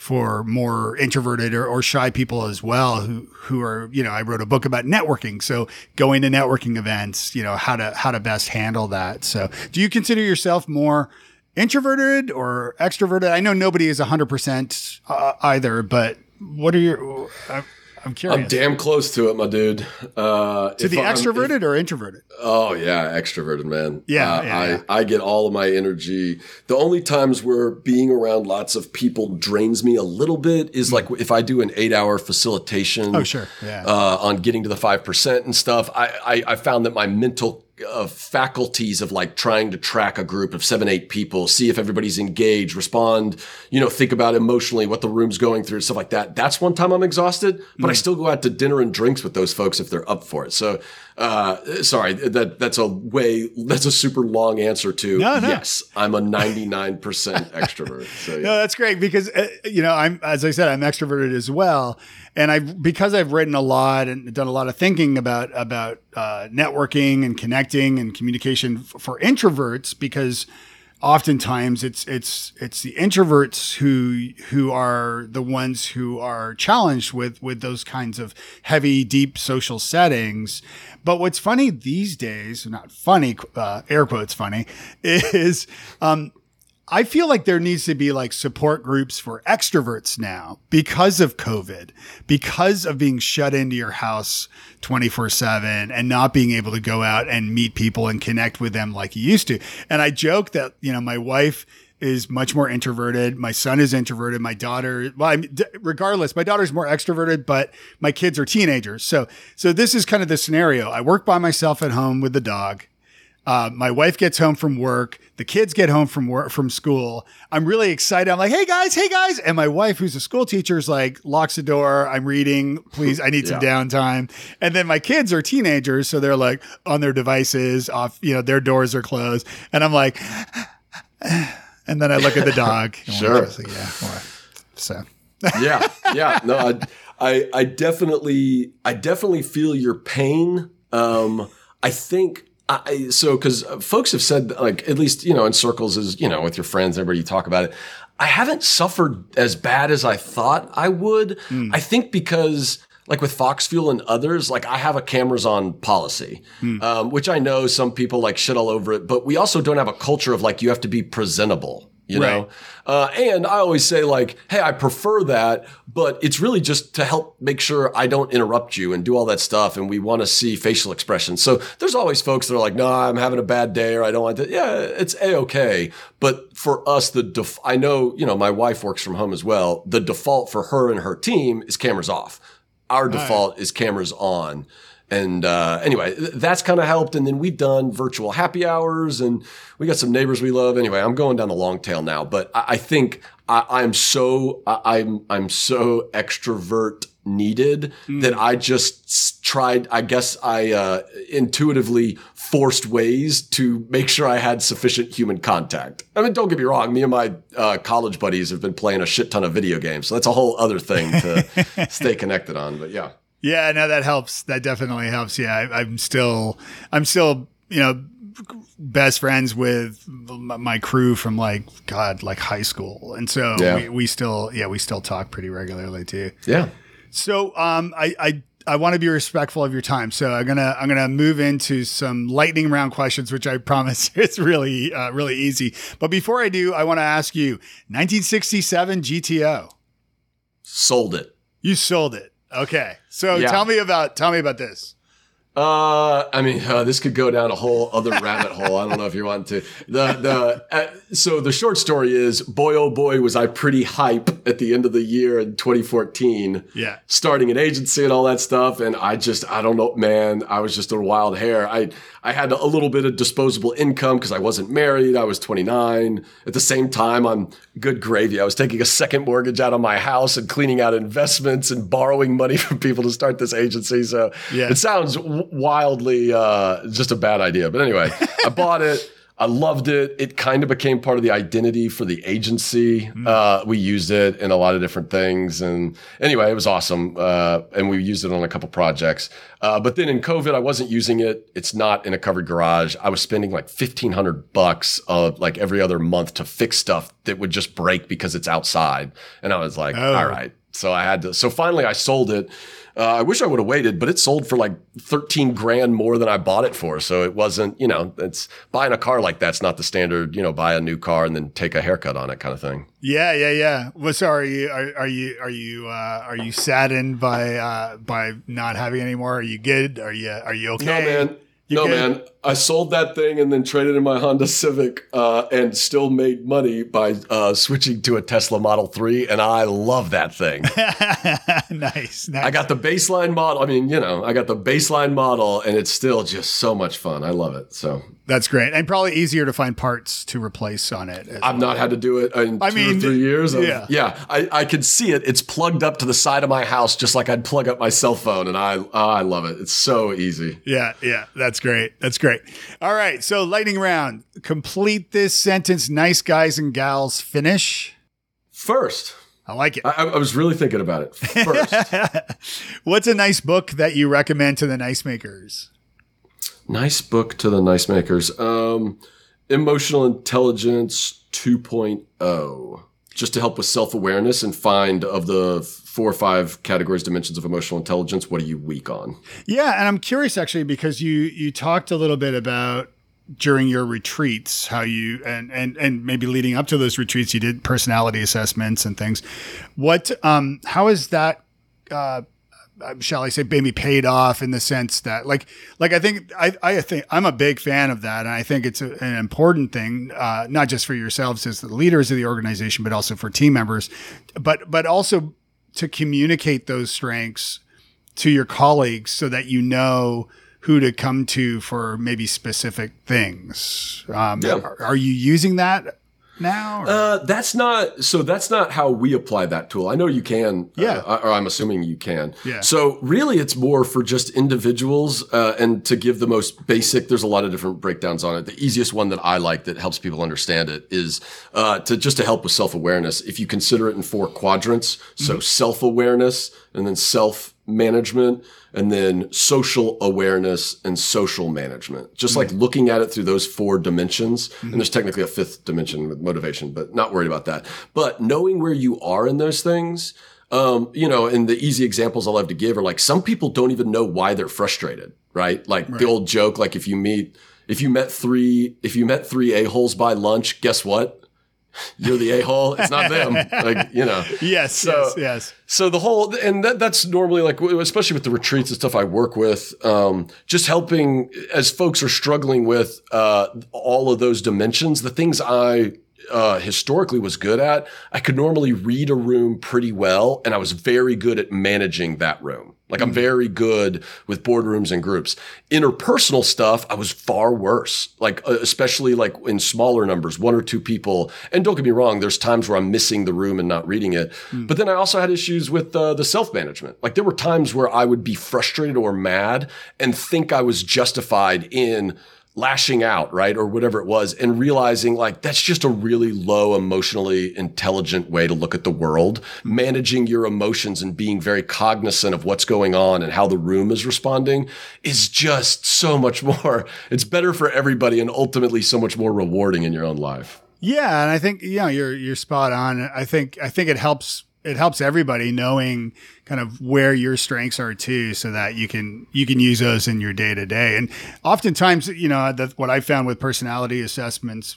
more introverted or shy people as well, who are, I wrote a book about networking. So going to networking events, how to best handle that. So do you consider yourself more introverted or extroverted? I know nobody is 100% either, but what are your, I'm curious. I'm damn close to it, my dude. To the extroverted or introverted? Oh yeah, extroverted, man. Yeah, I get all of my energy. The only times where being around lots of people drains me a little bit is like if I do an 8-hour facilitation. Oh sure, yeah. On getting to the 5% and stuff. I found that my mental faculties of like trying to track a group of 7-8 people, see if everybody's engaged, respond, think about emotionally what the room's going through, stuff like that. That's one time I'm exhausted, but I still go out to dinner and drinks with those folks if they're up for it. So, sorry, that's a super long answer to yes, I'm a 99% extrovert. So, yeah. No, that's great because, as I said, I'm extroverted as well. And because I've written a lot and done a lot of thinking about networking and connecting and communication for introverts, because oftentimes it's the introverts who are the ones who are challenged with those kinds of heavy, deep social settings. But what's funny these days, not funny, air quotes funny, is I feel like there needs to be like support groups for extroverts now because of COVID, because of being shut into your house 24/7 and not being able to go out and meet people and connect with them like you used to. And I joke that, my wife is much more introverted. My son is introverted. My daughter, regardless, my daughter's more extroverted, but my kids are teenagers. So this is kind of the scenario. I work by myself at home with the dog. My wife gets home from work. The kids get home from school. I'm really excited. I'm like, hey guys. And my wife, who's a school teacher, is like, locks the door. I'm reading. Please, I need some downtime. And then my kids are teenagers. So they're like on their devices off, their doors are closed. And I'm like, and then I look at the dog. Sure. So. Yeah. No, I definitely feel your pain. I think Because folks have said, like, at least, in circles is, with your friends, everybody, you talk about it. I haven't suffered as bad as I thought I would. I think because, like with Fox Fuel and others, like I have a cameras on policy, which I know some people like shit all over it, but we also don't have a culture of like, you have to be presentable. You know? And I always say like, hey, I prefer that, but it's really just to help make sure I don't interrupt you and do all that stuff. And we want to see facial expressions. So there's always folks that are like, no, I'm having a bad day or I don't want to. Yeah, it's A-okay. But for us, I know, my wife works from home as well. The default for her and her team is cameras off. Our default is cameras on. And anyway, that's kind of helped. And then we've done virtual happy hours and we got some neighbors we love. Anyway, I'm going down the long tail now, but I think I'm so extrovert needed that I just tried, I guess I intuitively forced ways to make sure I had sufficient human contact. I mean, don't get me wrong. Me and my college buddies have been playing a shit ton of video games. So that's a whole other thing to stay connected on, but yeah. Yeah, no, that helps. That definitely helps. Yeah, I'm still, best friends with my crew from like high school, and so we still talk pretty regularly too. Yeah. So I want to be respectful of your time, so I'm gonna move into some lightning round questions, which I promise it's really really easy. But before I do, I want to ask you: 1967 GTO. Sold it. You sold it. Okay. So tell me about this. This could go down a whole other rabbit hole. I don't know if you want to. So the short story is, boy, oh boy, was I pretty hype at the end of the year in 2014. Yeah. Starting an agency and all that stuff. And I don't know, man, I was just a wild hair. I had a little bit of disposable income because I wasn't married. I was 29. At the same time, I'm good gravy. I was taking a second mortgage out on my house and cleaning out investments and borrowing money from people to start this agency. So it sounds wildly just a bad idea. But anyway, I bought it. I loved it. It kind of became part of the identity for the agency. We used it in a lot of different things. And anyway, it was awesome. And we used it on a couple projects. But then in COVID, I wasn't using it. It's not in a covered garage. I was spending like $1,500 like every other month to fix stuff that would just break because it's outside. And I was like, all right. So finally I sold it. I wish I would have waited, but it sold for like $13,000 more than I bought it for. So it wasn't, it's buying a car like that's not the standard, buy a new car and then take a haircut on it kind of thing. Yeah. Well, so are you saddened by not having any more? Are you good? Are you okay? No, man. I sold that thing and then traded in my Honda Civic and still made money by switching to a Tesla Model 3. And I love that thing. Nice. I got the baseline model. I got the baseline model and it's still just so much fun. I love it. So that's great. And probably easier to find parts to replace on it. I've not had to do it in 2 or 3 years. I can see it. It's plugged up to the side of my house just like I'd plug up my cell phone. And I love it. It's so easy. Yeah. That's great. All right. So lightning round. Complete this sentence. Nice guys and gals finish. First. I like it. I was really thinking about it. First. What's a nice book that you recommend to the nice makers? Nice book to the nice makers. Emotional Intelligence 2.0. Just to help with self-awareness and find of the 4 or 5 categories, dimensions of emotional intelligence, what are you weak on? Yeah. And I'm curious actually, because you talked a little bit about during your retreats, how you, and maybe leading up to those retreats, you did personality assessments and things. How is that, shall I say, maybe paid off in the sense that like I think I'm a big fan of that. And I think it's an important thing, not just for yourselves as the leaders of the organization, but also for team members, but also to communicate those strengths to your colleagues so that you know who to come to for maybe specific things. Are you using that now? That's not how we apply that tool. I know you can, or I'm assuming you can. Yeah. So really it's more for just individuals, and to give the most basic, there's a lot of different breakdowns on it. The easiest one that I like that helps people understand it is, to help with self-awareness. If you consider it in 4 quadrants, so self-awareness and then self management, and then social awareness and social management. Just like looking at it through those 4 dimensions. And there's technically a 5th dimension with motivation, but not worried about that. But knowing where you are in those things, you know, and the easy examples I love to give are like, some people don't even know why they're frustrated, right? Like the old joke, like if you met 3 a-holes by lunch, guess what? You're the a-hole. It's not them. Like, you know. Yes. So the whole, and that's normally like, especially with the retreats and stuff I work with, just helping as folks are struggling with, all of those dimensions, the things I, historically was good at, I could normally read a room pretty well. And I was very good at managing that room. Like I'm very good with boardrooms and groups. Interpersonal stuff, I was far worse. Like, especially like in smaller numbers, 1 or 2 people. And don't get me wrong, there's times where I'm missing the room and not reading it. But then I also had issues with the self-management. Like there were times where I would be frustrated or mad and think I was justified in lashing out, right? Or whatever it was, and realizing like that's just a really low emotionally intelligent way to look at the world. Managing your emotions and being very cognizant of what's going on and how the room is responding is just so much more. It's better for everybody and ultimately so much more rewarding in your own life. Yeah. And I think, you're spot on. I think it helps everybody knowing kind of where your strengths are too, so that you can use those in your day to day. And oftentimes, that's what I found with personality assessments,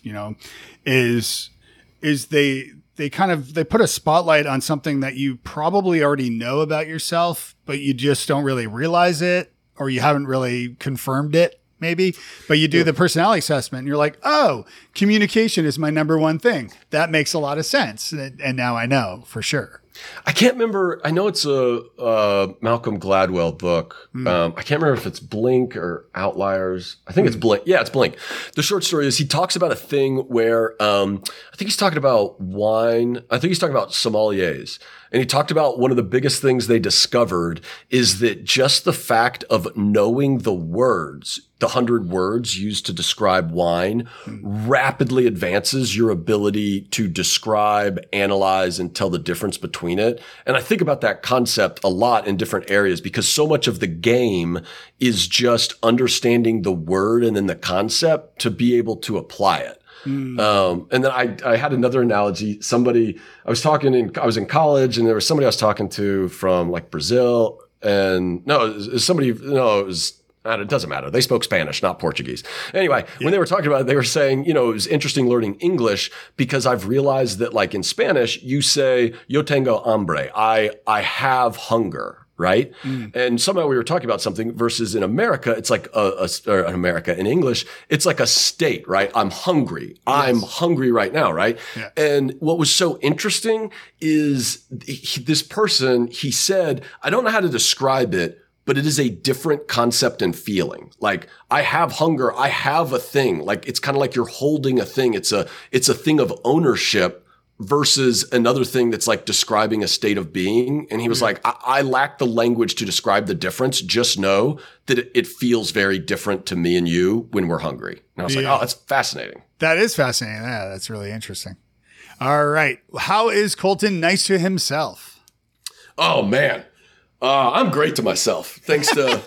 is they put a spotlight on something that you probably already know about yourself, but you just don't really realize it, or you haven't really confirmed it. Maybe, but you do the personality assessment and you're like, oh, communication is my number 1 thing. That makes a lot of sense. And now I know for sure. I can't remember. I know it's a Malcolm Gladwell book. I can't remember if it's Blink or Outliers. I think it's Blink. Yeah, it's Blink. The short story is he talks about a thing where I think he's talking about wine. I think he's talking about sommeliers. And he talked about one of the biggest things they discovered is that just the fact of knowing the words, the 100 words used to describe wine, rapidly advances your ability to describe, analyze, and tell the difference between it. And I think about that concept a lot in different areas because so much of the game is just understanding the word and then the concept to be able to apply it. And then I had another analogy. I was in college and there was somebody I was talking to from like Brazil, and it doesn't matter. They spoke Spanish, not Portuguese. Anyway, when they were talking about it, they were saying, it was interesting learning English because I've realized that like in Spanish, you say, yo tengo hambre. I have hunger. Right. And somehow we were talking about something versus in America, it's like in English, it's like a state, right? I'm hungry. Yes. I'm hungry right now. Right. Yeah. And what was so interesting is this person, he said, I don't know how to describe it, but it is a different concept and feeling. Like I have hunger. I have a thing. Like it's kind of like you're holding a thing. It's a thing of ownership versus another thing that's like describing a state of being. And he was like, I lack the language to describe the difference. Just know that it feels very different to me and you when we're hungry. And I was like, oh, that's fascinating. That is fascinating. Yeah, that's really interesting. All right. How is Colton nice to himself? Oh, man. I'm great to myself. Thanks to,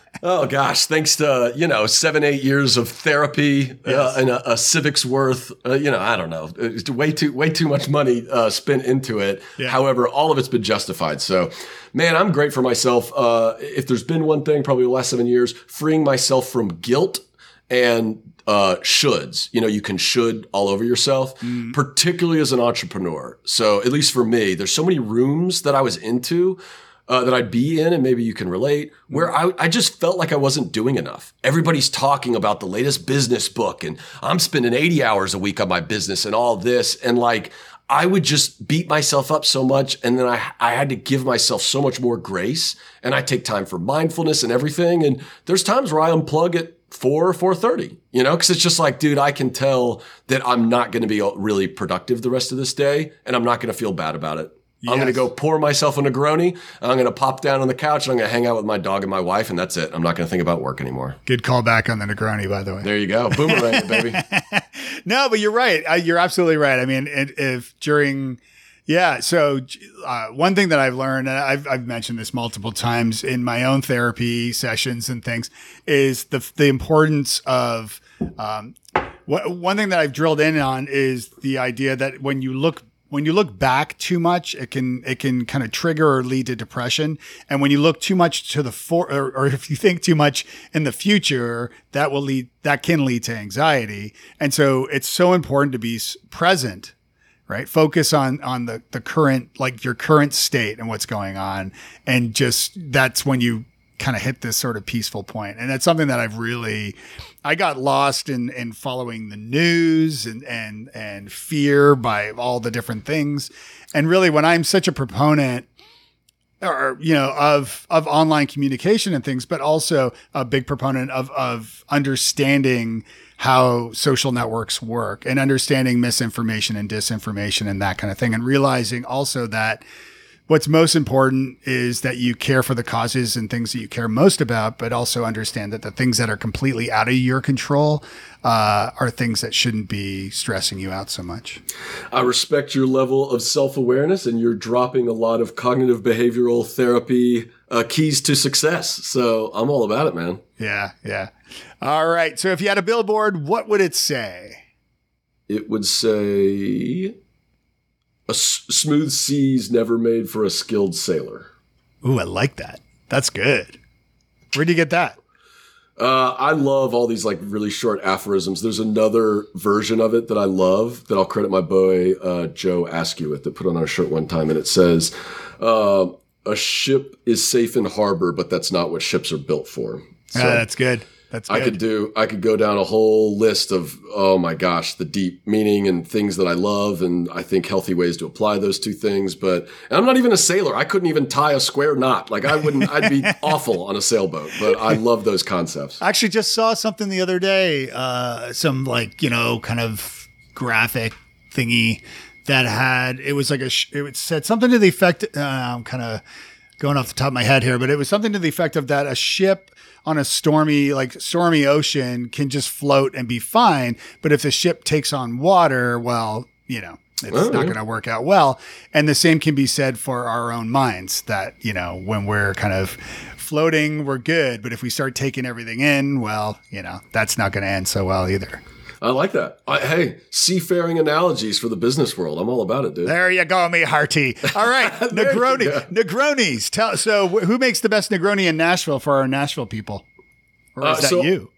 thanks to, 7-8 years of therapy, and a civic's worth, I don't know, it's way too much money, spent into it. Yeah. However, all of it's been justified. So, man, I'm great for myself. If there's been one thing, probably the last 7 years, freeing myself from guilt and shoulds. You can should all over yourself, particularly as an entrepreneur. So at least for me, there's so many rooms that I was into that I'd be in, and maybe you can relate, where I just felt like I wasn't doing enough. Everybody's talking about the latest business book, and I'm spending 80 hours a week on my business and all this. And like, I would just beat myself up so much. And then I had to give myself so much more grace, and I take time for mindfulness and everything. And there's times where I unplug at 4 or 4:30, cause it's just like, dude, I can tell that I'm not going to be really productive the rest of this day, and I'm not going to feel bad about it. Yes. I'm going to go pour myself a Negroni. I'm going to pop down on the couch and I'm going to hang out with my dog and my wife, and that's it. I'm not going to think about work anymore. Good call back on the Negroni, by the way. There you go. Boomerang it, baby. No, but you're right. You're absolutely right. I mean, if during, Yeah. So one thing that I've learned, and I've mentioned this multiple times in my own therapy sessions and things, is the importance of one thing that I've drilled in on is the idea that when you look back too much, it can kind of trigger or lead to depression. And when you look too much to or if you think too much in the future, that can lead to anxiety. And so it's so important to be present, right? Focus on the current, like your current state and what's going on. And just, that's when you kind of hit this sort of peaceful point. And that's something that I got lost in following the news and fear by all the different things. And really, when I'm such a proponent of online communication and things, but also a big proponent of understanding how social networks work and understanding misinformation and disinformation and that kind of thing. And realizing also that what's most important is that you care for the causes and things that you care most about, but also understand that the things that are completely out of your control are things that shouldn't be stressing you out so much. I respect your level of self-awareness, and you're dropping a lot of cognitive behavioral therapy keys to success. So I'm all about it, man. Yeah, yeah. All right. So if you had a billboard, what would it say? It would say, "A smooth sea's never made for a skilled sailor." Ooh, I like that. That's good. Where'd you get that? I love all these like really short aphorisms. There's another version of it that I love that I'll credit my boy Joe Askew that put on our shirt one time, and it says, "A ship is safe in harbor, but that's not what ships are built for." So, that's good. That's good. I could go down a whole list of, oh my gosh, the deep meaning and things that I love. And I think healthy ways to apply those two things. But I'm not even a sailor. I couldn't even tie a square knot. Like I'd be awful on a sailboat, but I love those concepts. I actually just saw something the other day, some kind of graphic thingy that had, it was like it said something to the effect, I'm kind of going off the top of my head here, but it was something to the effect of that a ship on a stormy ocean can just float and be fine. But if the ship takes on water, well, it's not going to work out well. And the same can be said for our own minds that, when we're kind of floating, we're good. But if we start taking everything in, well, that's not going to end so well either. I like that. Hey, seafaring analogies for the business world. I'm all about it, dude. There you go, me hearty. All right, Negronis. So who makes the best Negroni in Nashville for our Nashville people? Or is that you?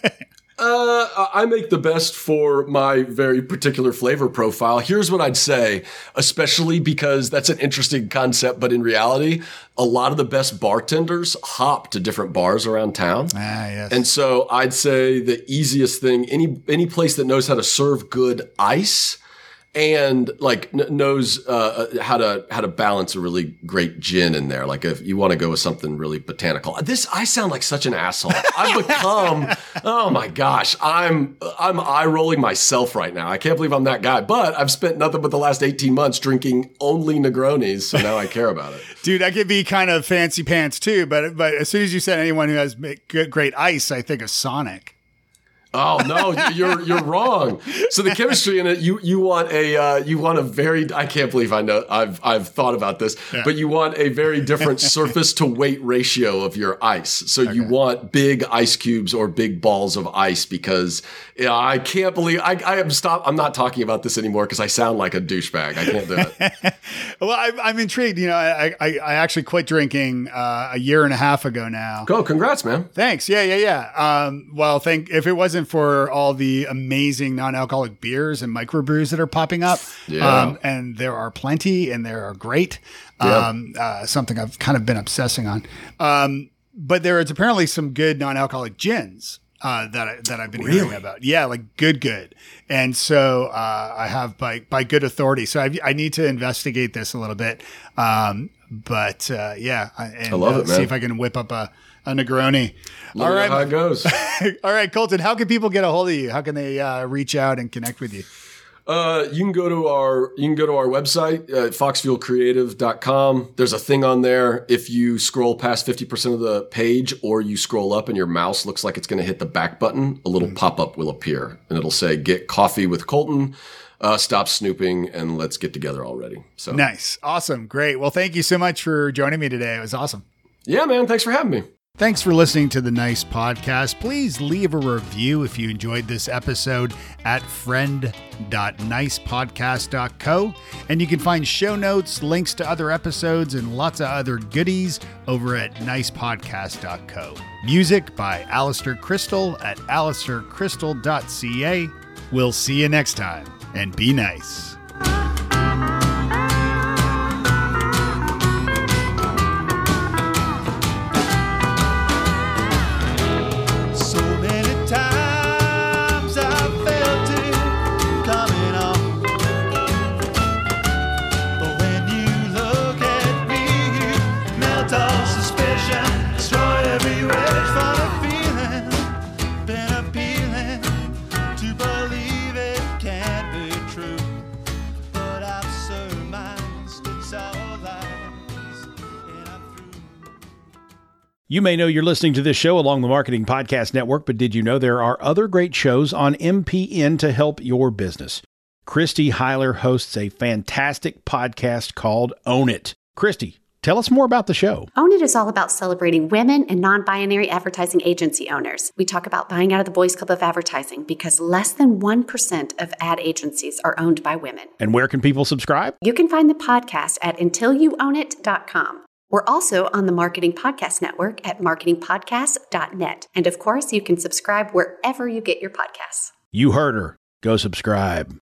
I make the best for my very particular flavor profile. Here's what I'd say, especially because that's an interesting concept, but in reality, a lot of the best bartenders hop to different bars around town. Yes. And so I'd say the easiest thing, any place that knows how to serve good ice and like knows how to balance a really great gin in there. Like if you want to go with something really botanical. I sound like such an asshole. I've become, oh my gosh, I'm eye rolling myself right now. I can't believe I'm that guy. But I've spent nothing but the last 18 months drinking only Negronis, so now I care about it. Dude, I could be kind of fancy pants too, but as soon as you said anyone who has great ice, I think of Sonic. Oh no, you're wrong. So the chemistry in it, you want a very, I can't believe I've thought about this, but you want a very different surface to weight ratio of your ice. So you want big ice cubes or big balls of ice because I can't believe I'm not talking about this anymore because I sound like a douchebag. I can't do it. Well, I'm intrigued. I actually quit drinking a year and a half ago now. Go, congrats, man. Thanks. Yeah. Well, if it wasn't for all the amazing non-alcoholic beers and microbrews that are popping up, and there are plenty and they are great. Something I've kind of been obsessing on. But there is apparently some good non-alcoholic gins that I've been hearing about. Yeah, like good. And so I have by good authority. So I need to investigate this a little bit. I love it, man. See if I can whip up a Negroni. All right, how it goes. All right, Colton, how can people get a hold of you? How can they reach out and connect with you? You can go to our website at foxfuelcreative.com. There's a thing on there. If you scroll past 50% of the page or you scroll up and your mouse looks like it's going to hit the back button, a little pop-up will appear and it'll say, "Get coffee with Colton." stop snooping and let's get together already. So Nice. Awesome. Great. Well, thank you so much for joining me today. It was awesome. yeah, man, thanks for having me. Thanks for listening to the Nice Podcast. Please leave a review if you enjoyed this episode at friend.nicepodcast.co. And you can find show notes, links to other episodes, and lots of other goodies over at nicepodcast.co. Music by Alistair Crystal at alistaircrystal.ca. We'll see you next time, and be nice. You may know you're listening to this show along the Marketing Podcast Network, but did you know there are other great shows on MPN to help your business? Christy Heiler hosts a fantastic podcast called Own It. Christy, tell us more about the show. Own It is all about celebrating women and non-binary advertising agency owners. We talk about buying out of the Boys Club of Advertising because less than 1% of ad agencies are owned by women. And where can people subscribe? You can find the podcast at untilyouownit.com. We're also on the Marketing Podcast Network at marketingpodcast.net. And of course, you can subscribe wherever you get your podcasts. You heard her. Go subscribe.